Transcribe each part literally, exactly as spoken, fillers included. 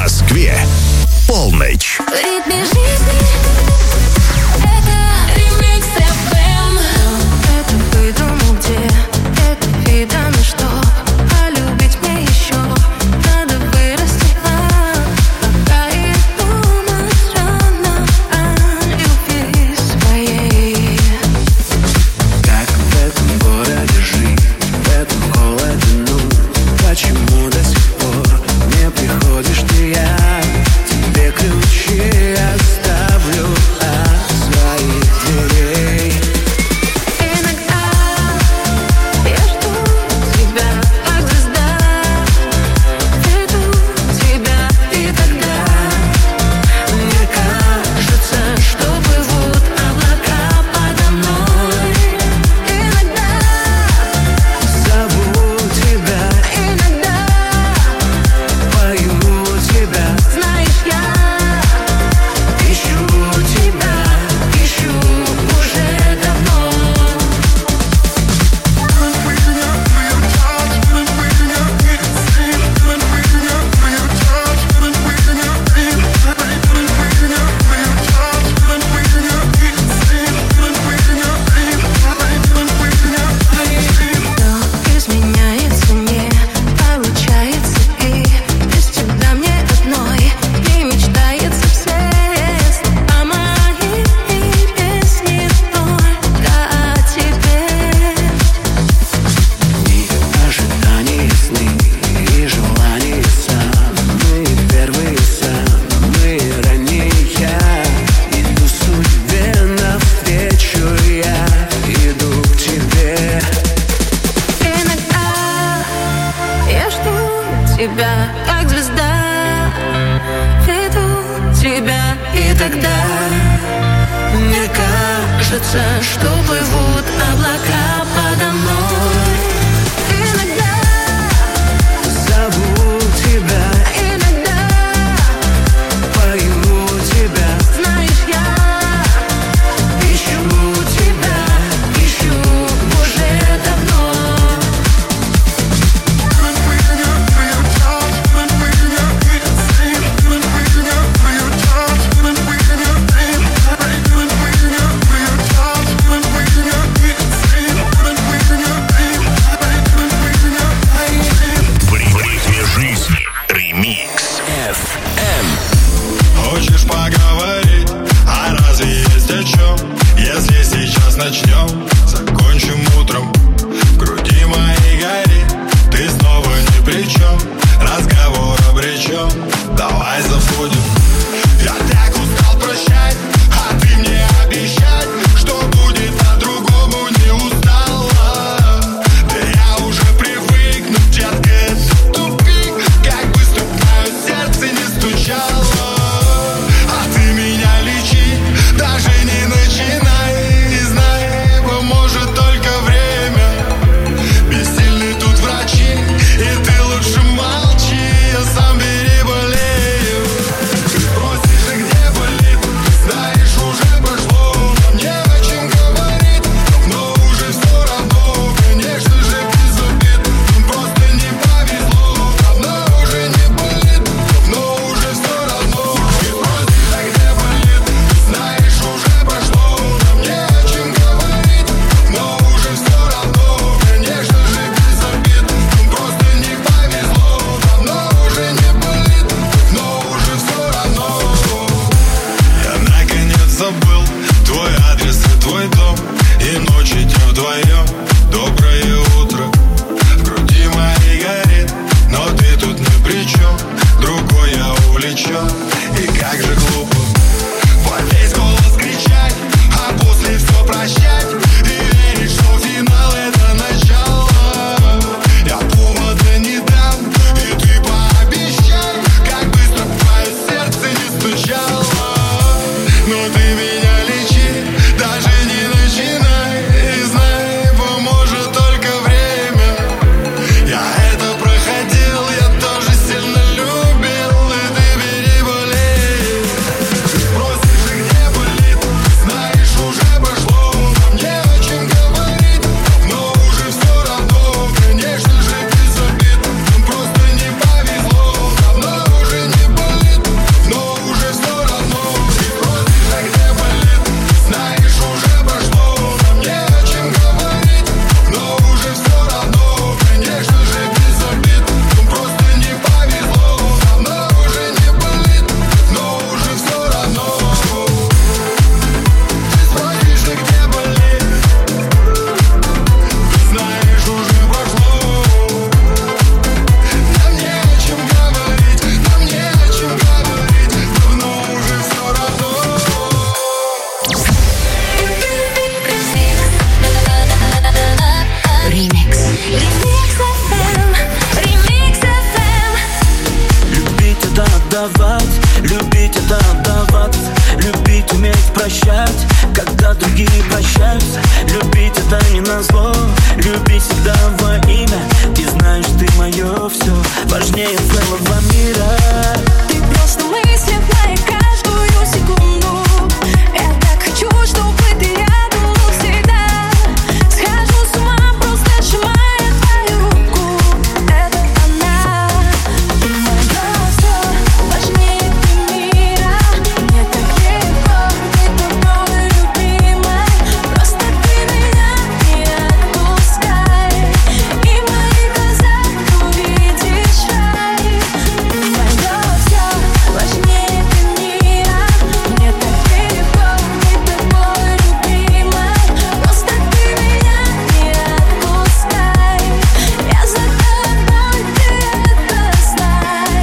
Москве полночь. В ритме жизни это Ремикс эф эм. Это выдумал где, это видано что, а любить мне еще надо вырасти, а пока я думаю странно о любви своей. Как в этом городе жить, в этом холоде, ну почему до сих пор не приходишь ты? Я тебе ключи оставлю от своих дверей. Иногда я жду тебя, как звезда, веду тебя, и тогда мне кажется, что плывут облака подо мной. Иногда Зову тебя, Иногда, пою тебя, знаешь, я ищу тебя, ищу уже давно. Но изменяется не получается, и без тебя мне одной не мечтается. Все слова мои и песни только о тебе. и ожидания сны, и желания самые первые, самые ранние. Я иду судьбе навстречу, я иду к тебе. Иногда я жду тебя, как звезда, веду тебя, и тогда мне кажется, что плывут облака подо мной. Иногда, Зову тебя, иногда, пою тебя, знаешь, я ищу тебя, ищу уже давно. В ритме жизни. Ремикс эф эм. Хочешь поговорить? А разве есть о чем? Если сейчас начнем, закончим утром. В груди моей горит, ты снова ни при чем. Разговор обречен, давай забудем. Я так устал прощать, а ты мне обещать, что будет по-другому, не устала. Да я уже привыкну, детка, это тупик. Как бы чтоб мое сердце не стучало. А ты меня лечи, даже не начинай. И знай, отдавать, любить это отдаваться, любить уметь прощать, когда другие прощаются. Любить это не назло, любить всегда во имя. Ты знаешь, ты мое все, важнее целого мира. Ты просто мысли в моей каждую секунду. Я так хочу, чтобы ты рядом был всегда. Схожу с ума, просто сжимая твою руку. Это она, ты моё всё, важнее ты мира. Мне так легко быть тобой, любимой. Просто ты меня не отпускай, и в моих глазах увидишь рай. Ты моё всё, важнее ты мира. Мне так легко быть тобой, любимой. Просто ты меня не отпускай. Я за тобой, ты это знай.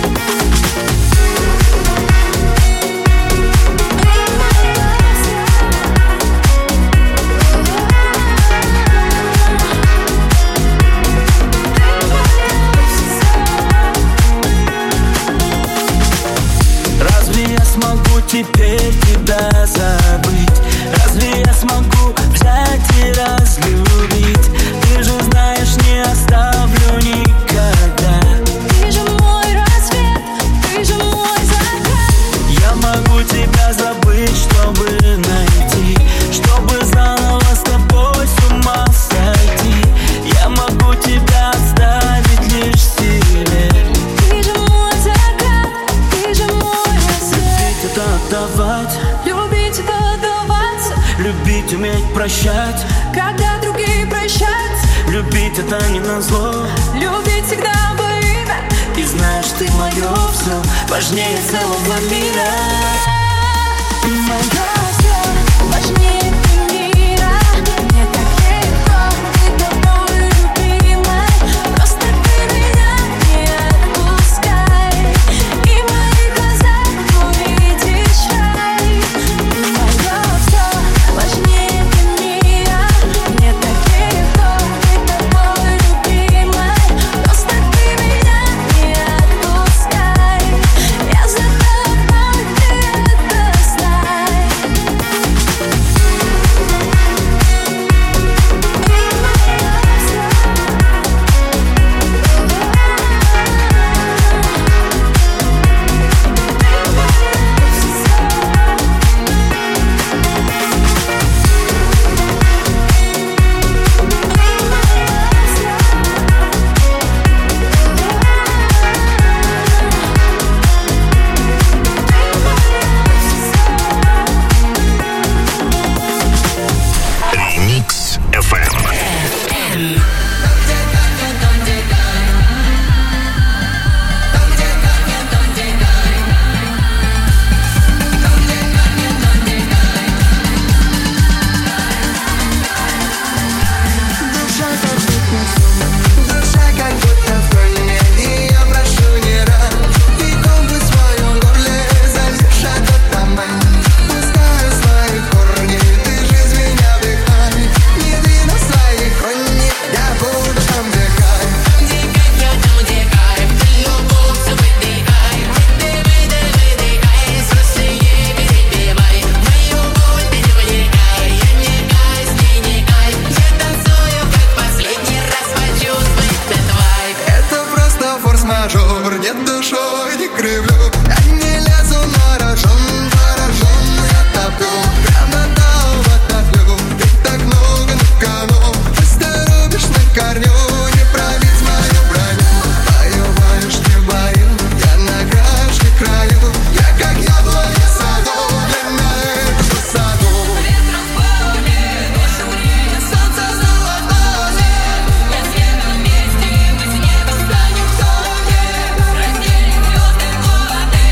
Разве я смогу теперь тебя забыть? Разве я смогу взять и разлюбить? Ты же знаешь, не оставлю никогда. Ты же мой рассвет, ты же мой закат. Я могу тебя забыть, чтобы найти, чтобы заново с тобой с ума сойти. Я могу тебя оставить лишь себе. Ты же мой закат, ты же мой рассвет. Любить это отдавать, Любить это отдаваться, любить уметь прощать, когда другие прощаются. любить это не назло. Любить всегда во имя. И знаешь, ты мое все, важнее целого мира. Ты моё всё, важнее ты мира. Мне так легко быть тобой, любимой. Просто ты меня не отпускай, и в моих глазах увидишь рай. Ты моё всё, важнее ты мира. Мне так легко быть тобой, любимой. Просто ты меня не отпускай. Я за тобой, ты это знай. Ремикс эф эм. Душа как будто в войне, и я прошу не ран. И губы в своем горле задержат от томань. Пускаю свои корни, ты жизнь меня вдыхай. Не двину свои крони, я буду там, где кайф. Где кайф, я там, где кайф. Ты любовь, все выдыхай. Выдыхай, выдыхай, срочнее перепевай. Мою боль перевлекай, я не кайф, с ней не кайф. Я танцую, как последний раз, почувствуй этот вайб. Это просто форс-мажор, нет душой, не кривлю. Я не лезу на рожон, поражен, я топлю. Прямо там отоплю, ты так много на кону. Просто рубишь на корню, не пробить мою броню. Бою, боюсь, не бою, я на грани краю. Я как яблоня в саду, длина этого саду. Ветром в поле, душу греет солнце золотое. Я с небом вместе, мы с небом станем в тоне. Разделим звезды, годы.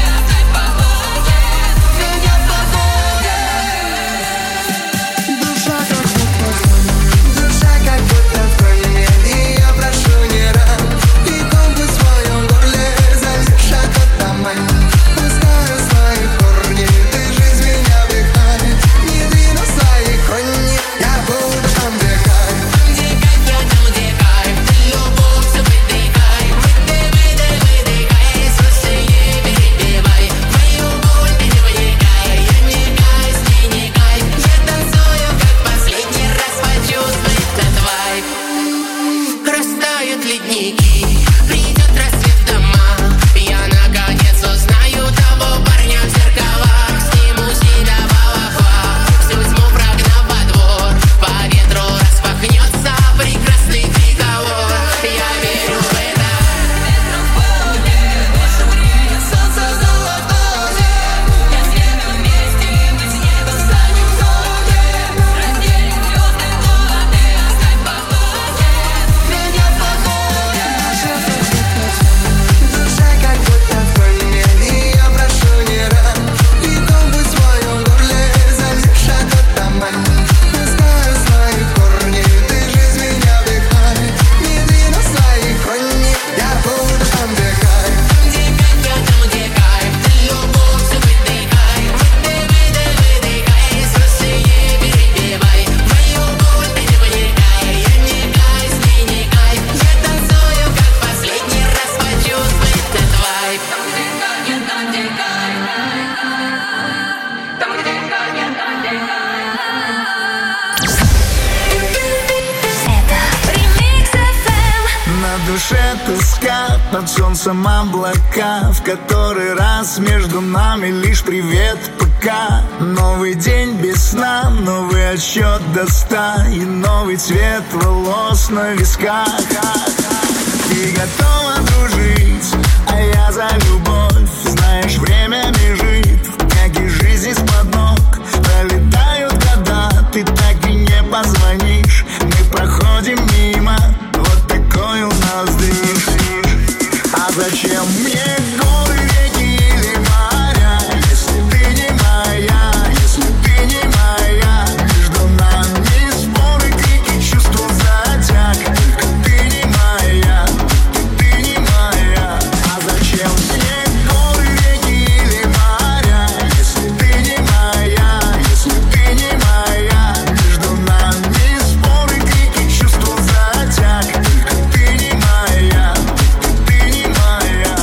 это скат над солнцем облака. В который раз между нами лишь привет пока. Новый день без сна, новый отсчет до ста. И новый цвет волос на висках. Ты готова дружить, а я за любовь. Знаешь, время бежит, как и жизнь из-под ног. Пролетают года, ты так и не позвонишь. Мы проходим мимо, вот такой у нас движ. А зачем мне горы, реки или моря, если ты не моя, если ты не моя? Между нами споры, крики, чувства, затяг. Только ты не моя, ты не моя. А зачем мне горы, реки или моря, если ты не моя, если ты не моя? Между нами споры, крики, чувства, затяг. Только ты не моя, ты не моя.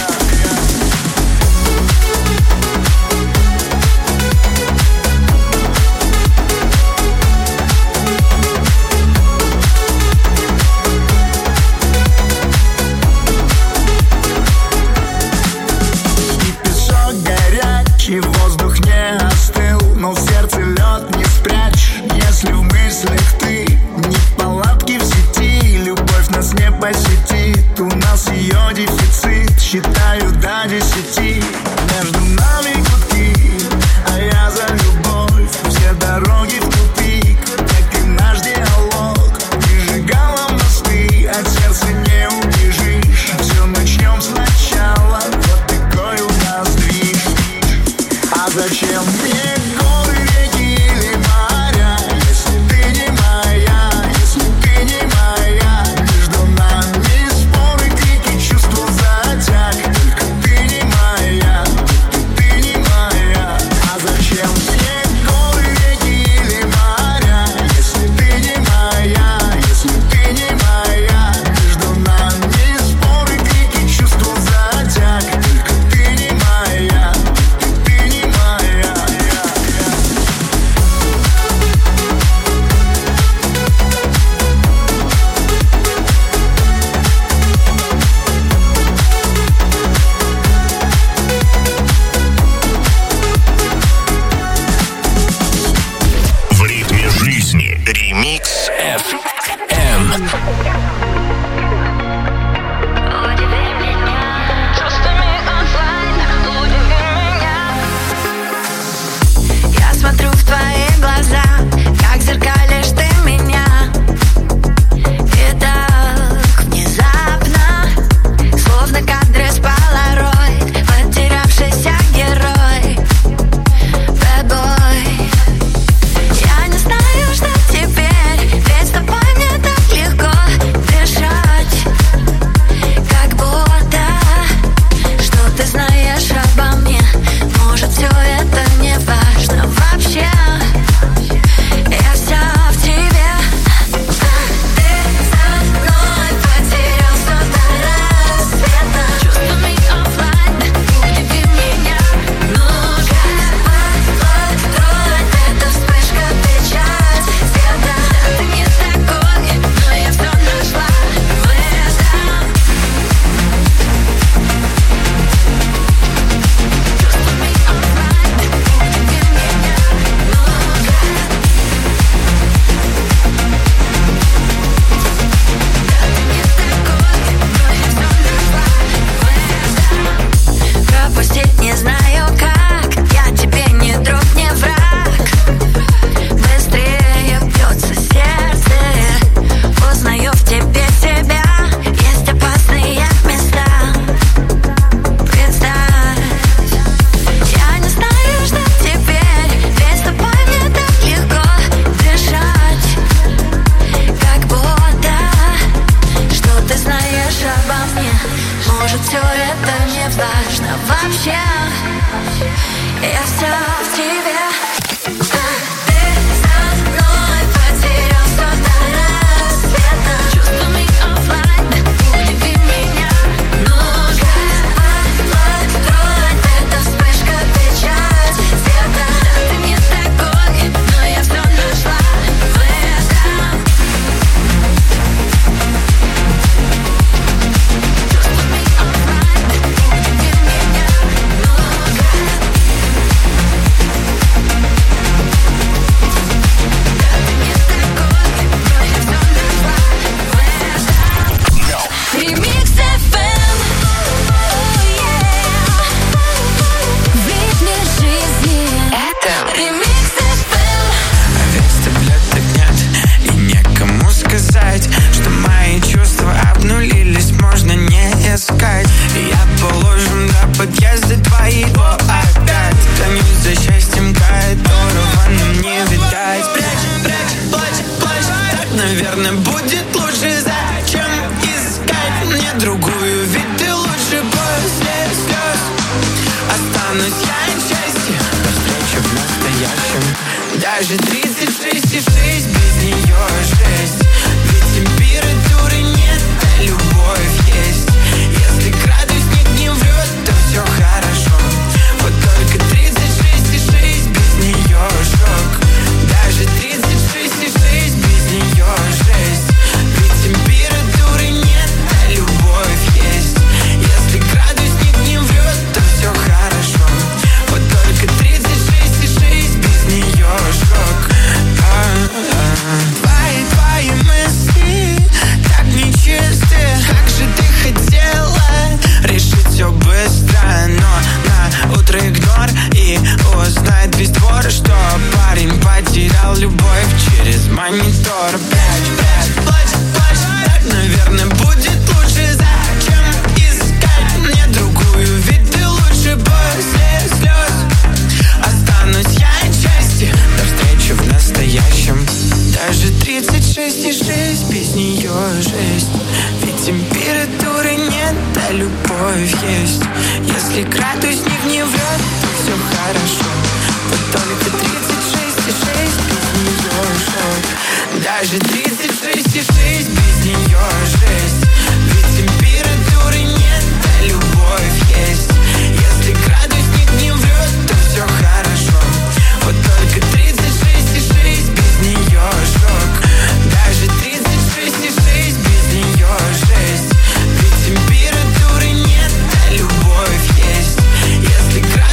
И песок горячий, воздух не остыл, но в сердце лед не спрячь. Если в мыслях ты не палатки в сети, любовь нас не посетит. У нас ее дефицит, считаю до десяти. Между нами гудки, а я за любовь. Все дороги в тупик, как и наш диалог. Прижигала мосты, от сердца не убежишь. Все начнем сначала, вот такой у нас движ. А зачем мне горы, реки или моря, если ты не моя, если ты не моя? Между нами споры, крики, чувства, затяг. Только ты не моя, ты не моя. А зачем мне горы, реки или моря, если ты не моя, если ты не моя? Между нами споры, крики, чувства, затяг. Только ты не моя, ты не моя. В ритме жизни. Ремикс эф эм. Я смотрю в твои глаза, как зеркалишь ты меня. И так внезапно, словно кадры с полароид, потерявшийся герой. Bad boy. Я не знаю, что теперь, ведь с тобой мне так легко дышать. Как будто, что ты знаешь обо мне. Может, все это не важно вообще. Я вся в тебе. Ты со мной потерялся до рассвета. Чувствами оффлайн, удиви меня. Нужен подкрой, это вспышка, печать света. Ты не такой, но я все нашла в этом. Чувствами оффлайн, удиви меня. Пропустить не знаю как, я тебе не друг, не враг. Быстрее бьется сердце, узнаю в тебе себя. Есть опасные места, представь. Я не знаю, что теперь, ведь с тобой мне так легко дышать. Как будто, что ты знаешь обо мне. Может, все это не важно вообще. Я вся в тебе. Ты со мной потерялся до рассвета. Чувствами оффлайн, удиви меня. Нужен подкрой, это вспышка, печать света. Ты не такой, но я все нашла в этом. Даже тридцать шесть и шесть, без нее жесть. Ведь температуры нет, а любовь есть. Если градусник не врет, то все хорошо. Вот только тридцать шесть и шесть, без нее шок. Даже тридцать шесть и шесть, без нее жесть. Ведь температуры нет, а любовь есть. Если градусник не врет, то все хорошо. Вот только тридцать шесть и шесть, без нее шок. Твои, твои мысли так нечисты. Как же ты хотела решить все быстро, но на утро игнор и узнает весь двор, что парень потерял любовь через монитор. Прячь, прячь, плачь, плачь, так, наверное, будет лучше. Зачем искать мне другую, ведь ты лучше после слез. Останусь я отчасти до встречи в настоящем. Даже тридцать шесть и шесть, без нее жесть. Ведь температуры нет, а любовь есть. Если градусник не врет, то все хорошо. Вот только тридцать шесть и шесть, без нее шок. Даже тридцать шесть и шесть, без нее жесть. Ведь температуры нет, а любовь есть. Если градусник не врет, то все хорошо. Вот только тридцать шесть и шесть, без нее шок. Даже тридцать шесть и шесть, без нее жесть. Ведь температуры нет, а любовь есть. Если градусник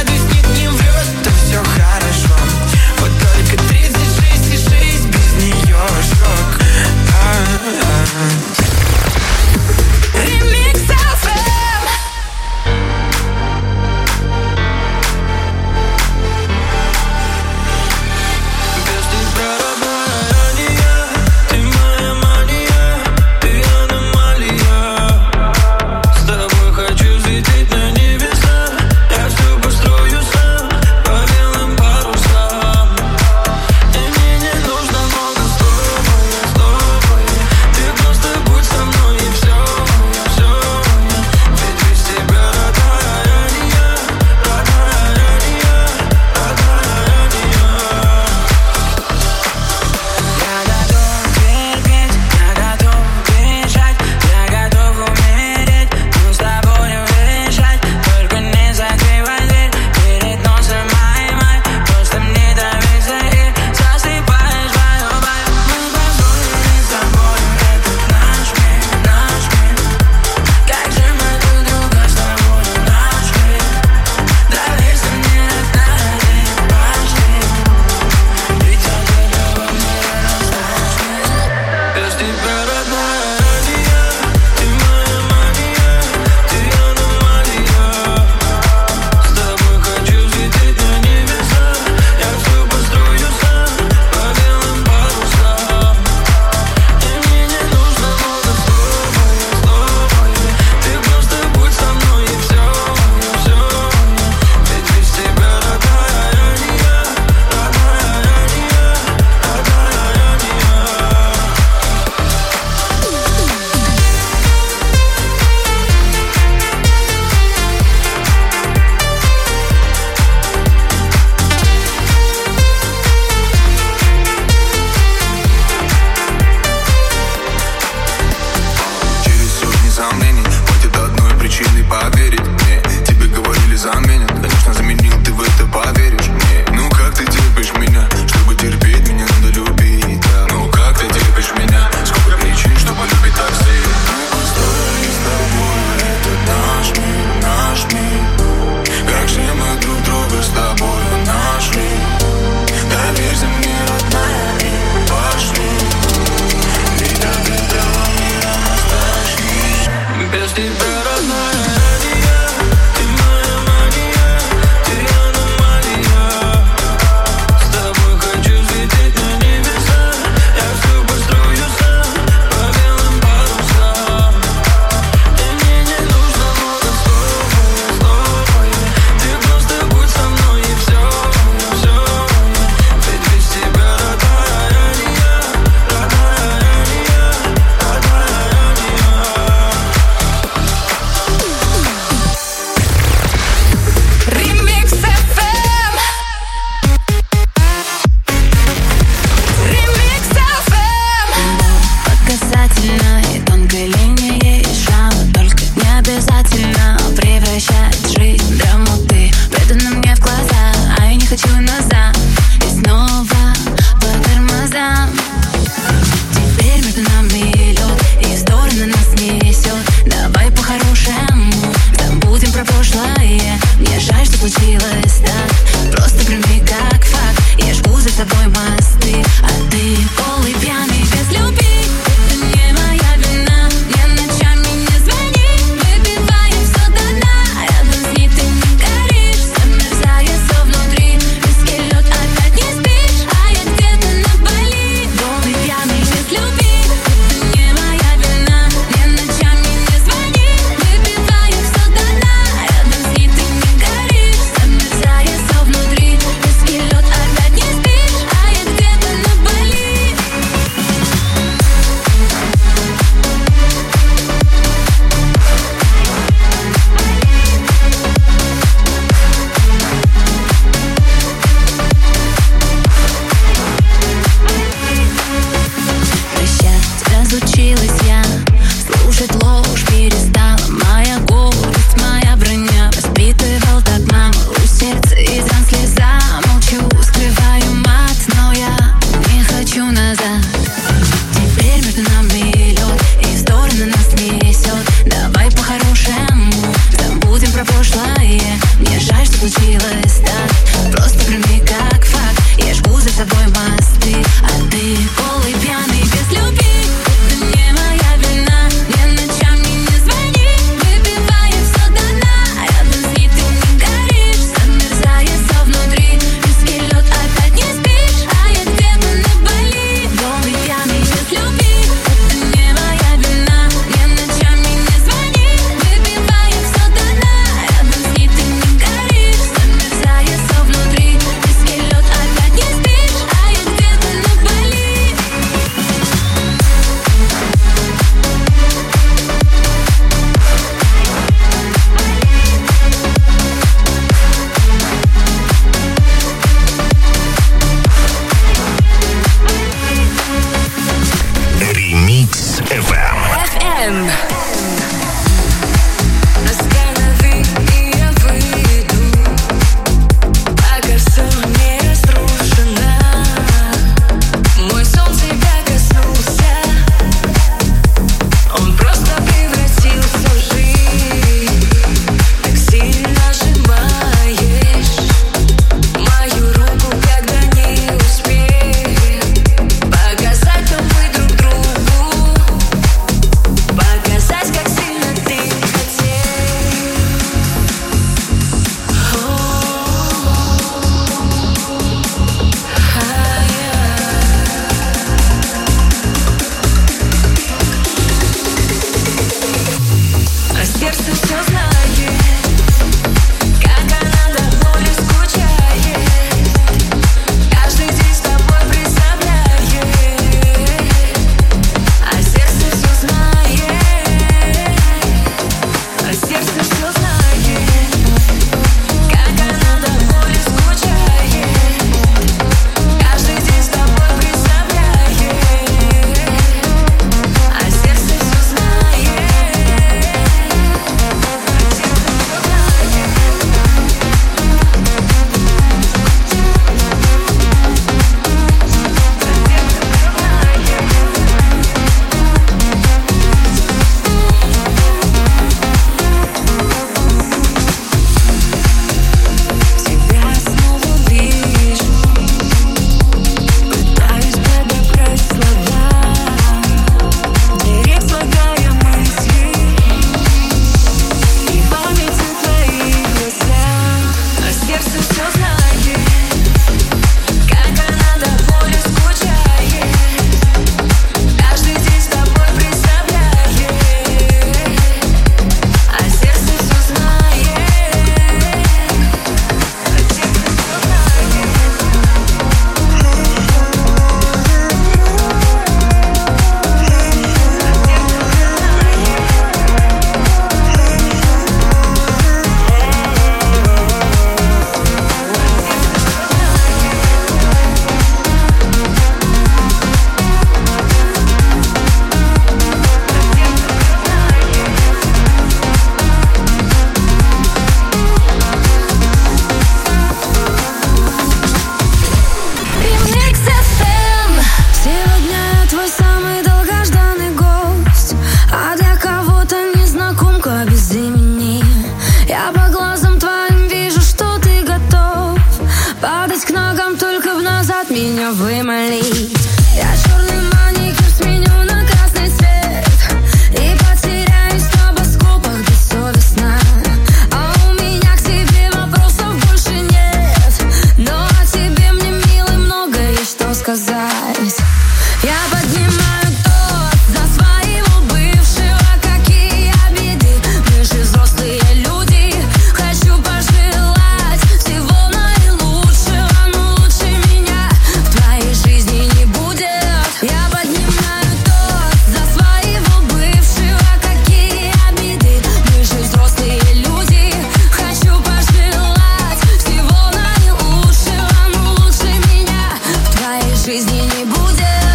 меня вымолить. Я черный маникюр сменю на красный цвет и потеряюсь в небоскопах бессовестно. А у меня к тебе вопросов больше нет, но о тебе мне, милый, много есть что сказать. Я поднимаю тост за своего бывшего, какие обиды, мы же взрослые люди. Хочу пожелать всего наилучшего, но лучше меня в твоей жизни не будет. Я поднимаю тост за своего бывшего, какие обиды, мы же взрослые люди. Хочу пожелать всего наилучшего, но лучше меня в твоей жизни не будет.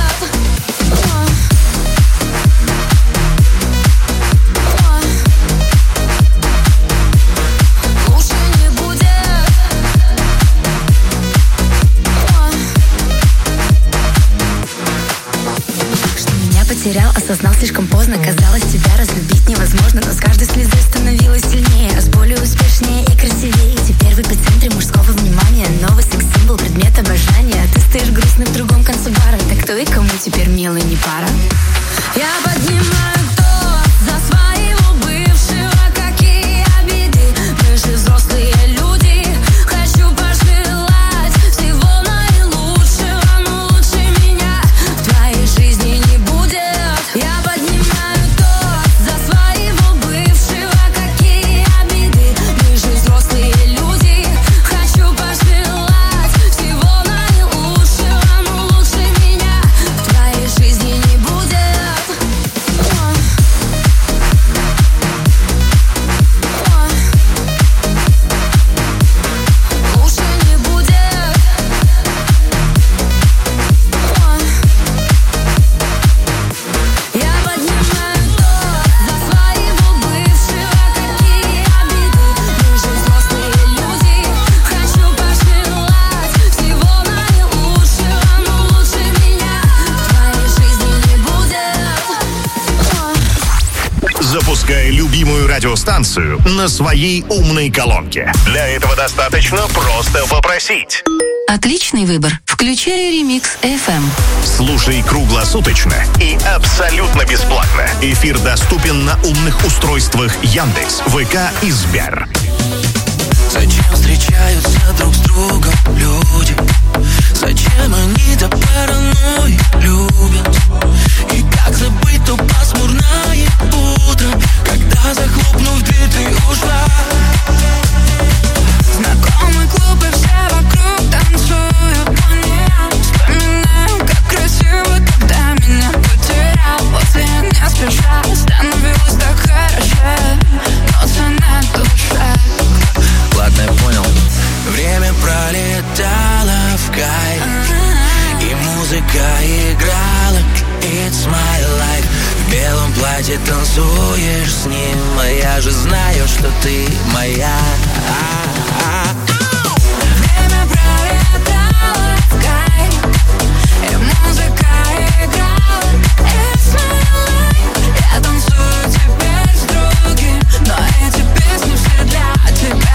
Потерял, осознал слишком поздно. Казалось, тебя разлюбить невозможно, но с каждой слезой становилась сильнее, с болью успешнее и красивее. Теперь в эпицентре мужского внимания, новый секс-символ, предмет обожания. Ты стоишь грустный в другом конце бара, так кто и кому теперь, милый, не пара? Я поднимаю тост за своего бывшего, какие обиды, мы же взрослые люди. Хочу пожелать всего наилучшего, но лучше меня в твоей жизни не будет. Я поднимаю тост за своего бывшего, какие обиды, мы же взрослые люди. Хочу пожелать всего наилучшего, но лучше меня в твоей жизни не будет. Лучше не будет. Я поднимаю тост за своего бывшего, какие обиды, мы же взрослые люди. Хочу пожелать всего наилучшего, но лучше меня в твоей жизни не будет. Запускай любимую радиостанцию на своей умной колонке. Для этого достаточно просто попросить. Отличный выбор. Включай Ремикс эф эм. Слушай круглосуточно и абсолютно бесплатно. Эфир доступен на умных устройствах Яндекс, ВК и Сбер. Зачем встречаются друг с другом люди? Зачем они так паранойей любят? И как забыть то пасмурное утро, когда, захлопнув дверь, ты ушла? Знакомый клуб, и все вокруг танцуют по ним. Вспоминаю, как красиво, когда меня потерял. После не спеша становилось так хорошо, но цена душа. Ладно, я понял. Время пролетало в кайф, и музыка играла It's my life. В белом платье танцуешь с ним, а я же знаю, что ты моя. Время пролетало в кайф, и музыка играла It's my life. Я танцую теперь с другим, но эти песни все для тебя.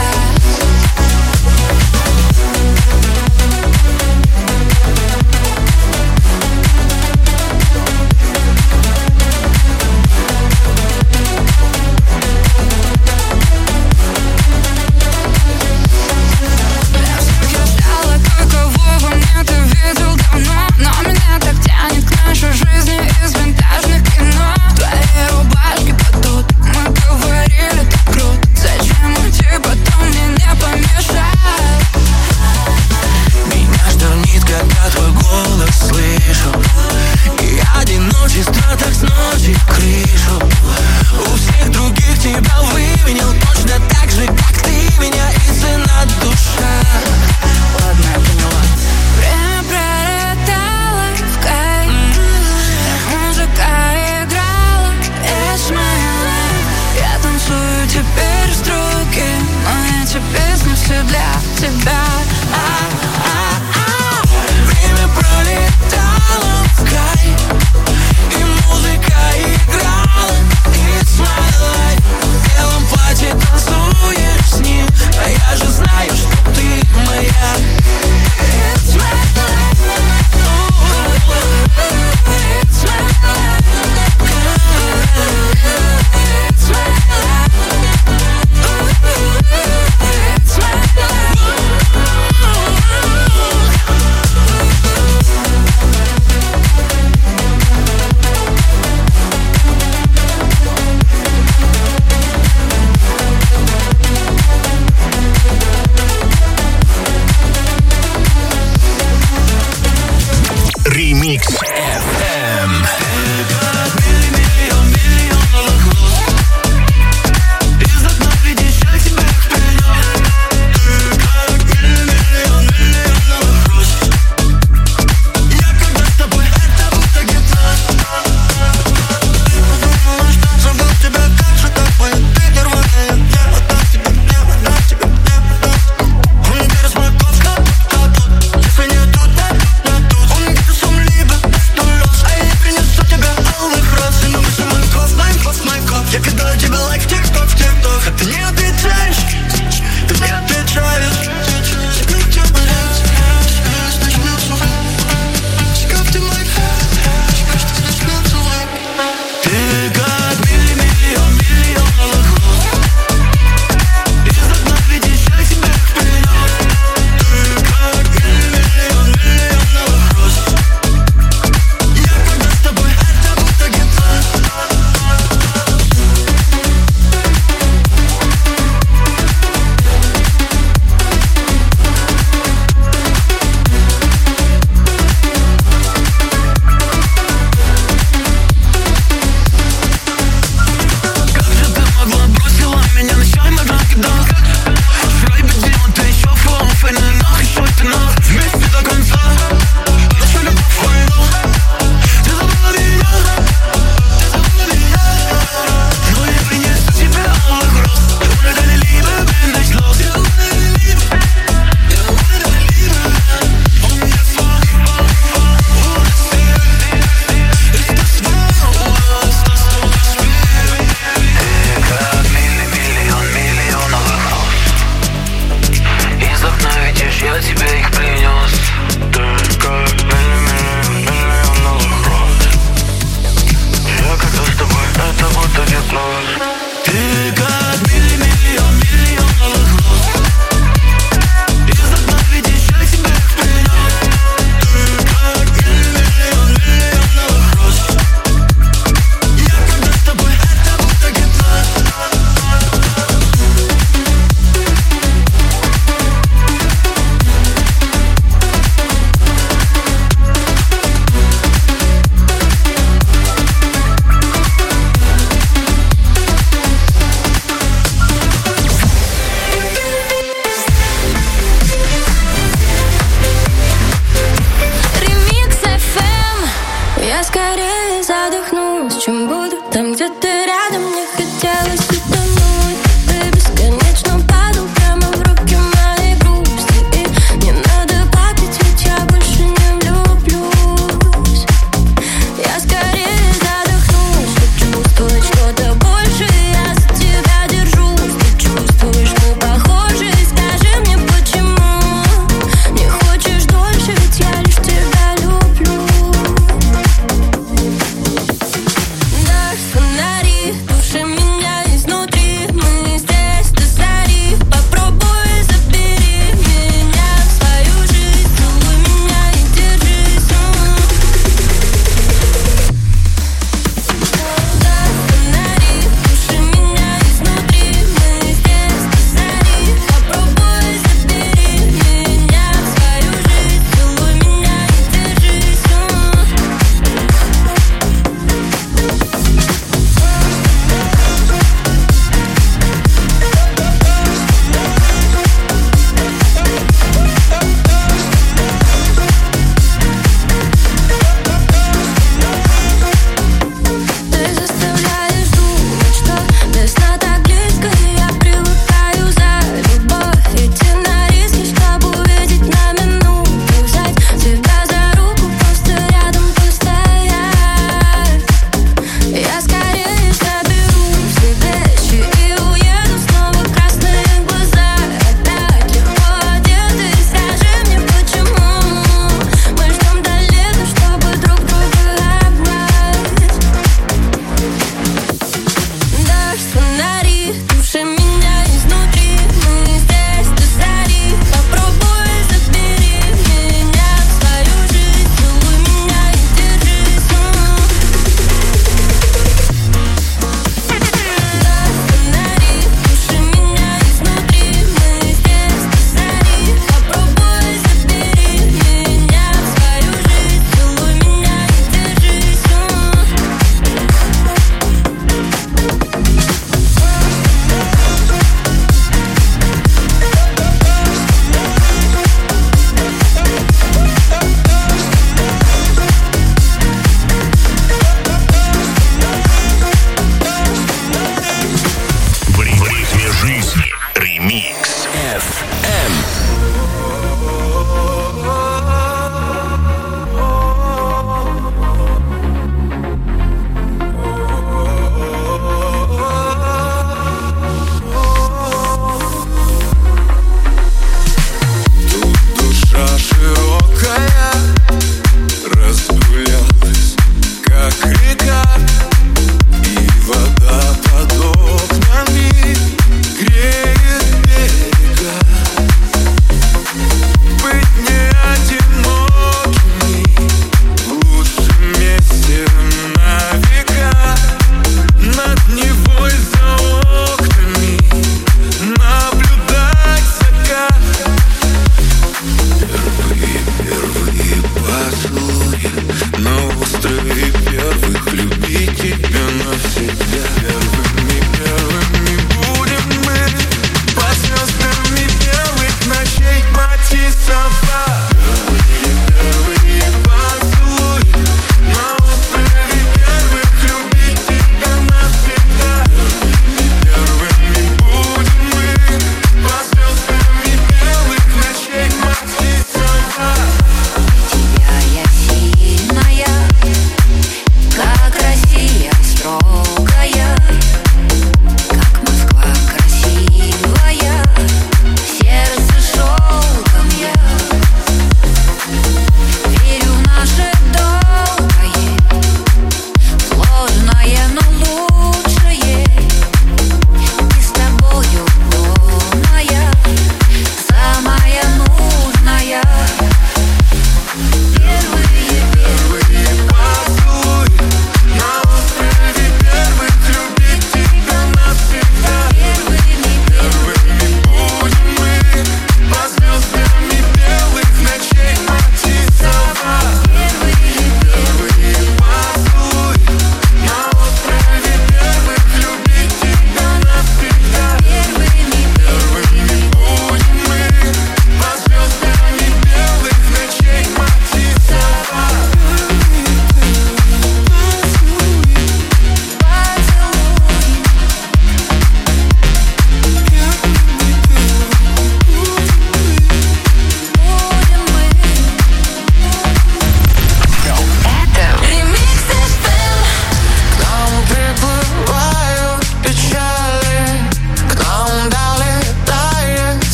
А я же знаю, что ты моя. It's my life.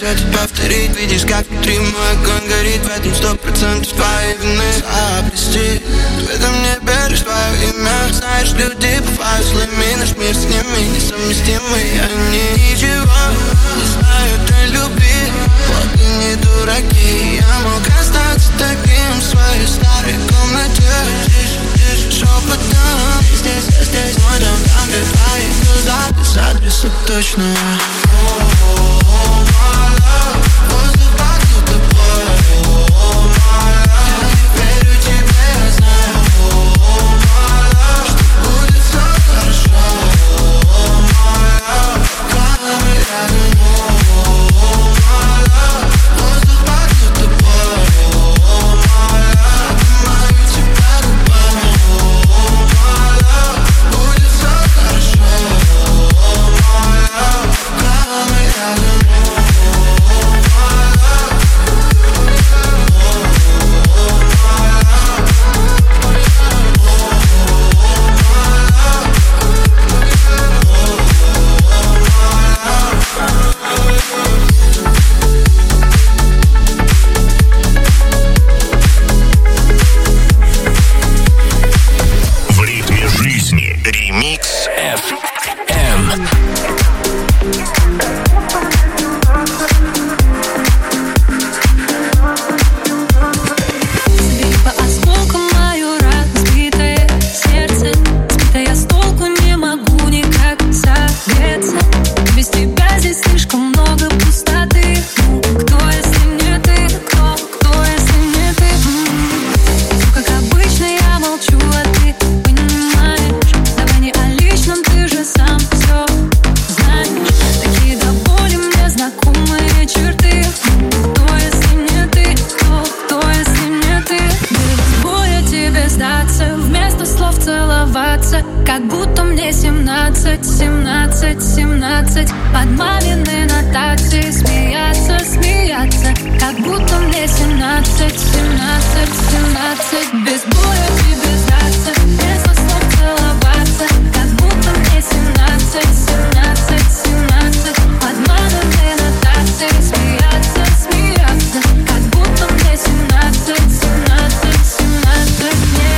все это повторить. Видишь, как внутри мой огонь горит. В этом сто процентов твоей вины. А, прости, в этом небе лишь твое имя. Знаешь, люди бывают злыми. Наш мир с ними несовместимый. Они ничего не знают о любви. Вот и не дураки. Я мог остаться таким в своей старой комнате. Тише, тише, шепотом. Здесь, я здесь, мой дом, там, где твои глаза. Без адреса точного. Воздух пахнет тобой. Я не верю тебе, я знаю, что будет все хорошо. Когда мы рядом. Воздух пахнет тобой. Обнимаю тебя губами. Будет все хорошо. Когда мы рядом. В ритме жизни. Ремикс эф эм. Собери по осколкам мое разбитое сердце. Сбитое я с толку не могу никак согреться. Без тебя здесь слишком много пустоты. Ну, кто, если не ты? Кто, кто, если не ты? М-м-м. Все как обычно, я молчу, а ты понимаешь. Давай не о личном, ты же сам все знаешь. Такие до боли мне знакомые черты. Кто, если не ты? Кто, кто, если не ты? Без боя тебе сдаться, вместо слов целоваться. Как будто мне семнадцать, семнадцать, семнадцать. Под мамины нотации смеяться, смеяться. Как будто мне семнадцать, семнадцать, семнадцать. Без боя тебе сдаться, вместо слов целоваться. Как будто мне семнадцать, семнадцать, семнадцать. Под мамины нотации смеяться, смеяться. Как будто мне семнадцать, семнадцать, семнадцать.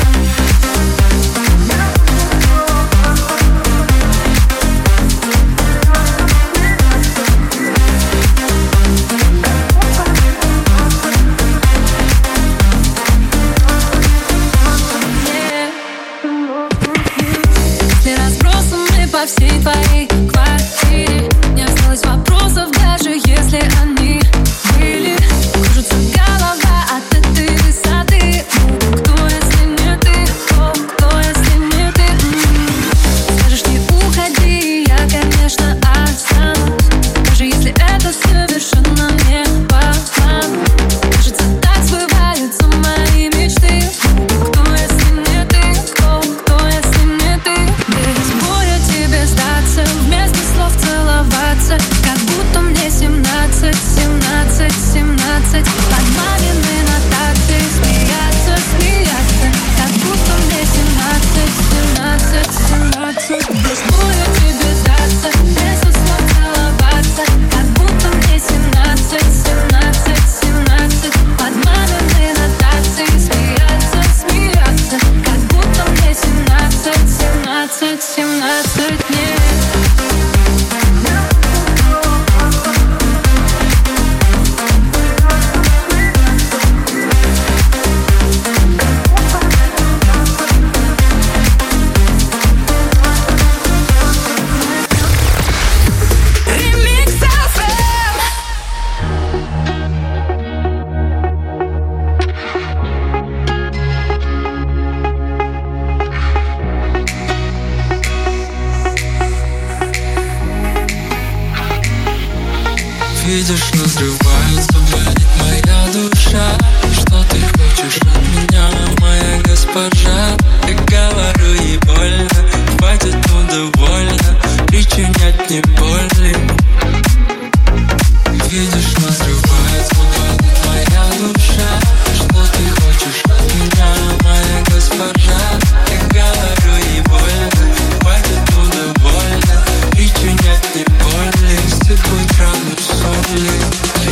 Ты разбросаны по всей твоей квартире. Не осталось вопросов, даже если они были. Кружится голова от этой высоты. Ну, кто, если не ты? Кто, кто, если не ты? М-м-м. Скажешь, не уходи, я, конечно, останусь. Даже если это совершенно не по плану. Кажется, так сбываются мои мечты. Ну, кто, если не ты? Кто, кто, если не ты? Без боя тебе сдаться, вместо слов целоваться. Как будто мне семнадцать, семнадцать, семнадцать. Под мамины нотации смеяться, смеяться. Как будто мне семнадцать, семнадцать, семнадцать. Без боя тебе сдаться, вместо слов целоваться. Как будто мне семнадцать, семнадцать, семнадцать. Под мамины нотации смеяться, смеяться. Как будто мне семнадцать, семнадцать, семнадцать. Нет. Ремикс эф эм. Видишь, разрывается, болит моя душа. Что ты хочешь от меня, моя госпожа? Я говорю ей больно, хватит, ну довольно. Причинять не боли. Видишь, разрывается, болит моя душа. Что ты хочешь от меня, моя госпожа? Я говорю ей больно, хватит, ну довольно. Причинять не боли. Стекут раны соли.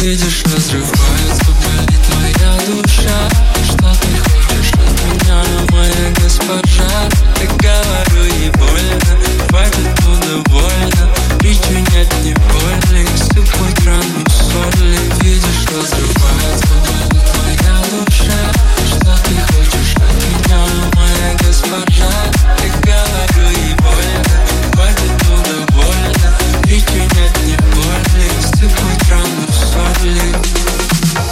видишь, разрывается, болит моя душа. Что ты хочешь от меня, моя госпожа? Я говорю, ей больно, хватит, ну довольно. Причинять не больно, сыпать рану соли. Видишь, разрывается, болит моя душа. Что ты хочешь от меня, моя госпожа? Я говорю, ей больно, хватит, ну довольно. Причинять не больно, сыпать рану соли.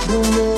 Думаю,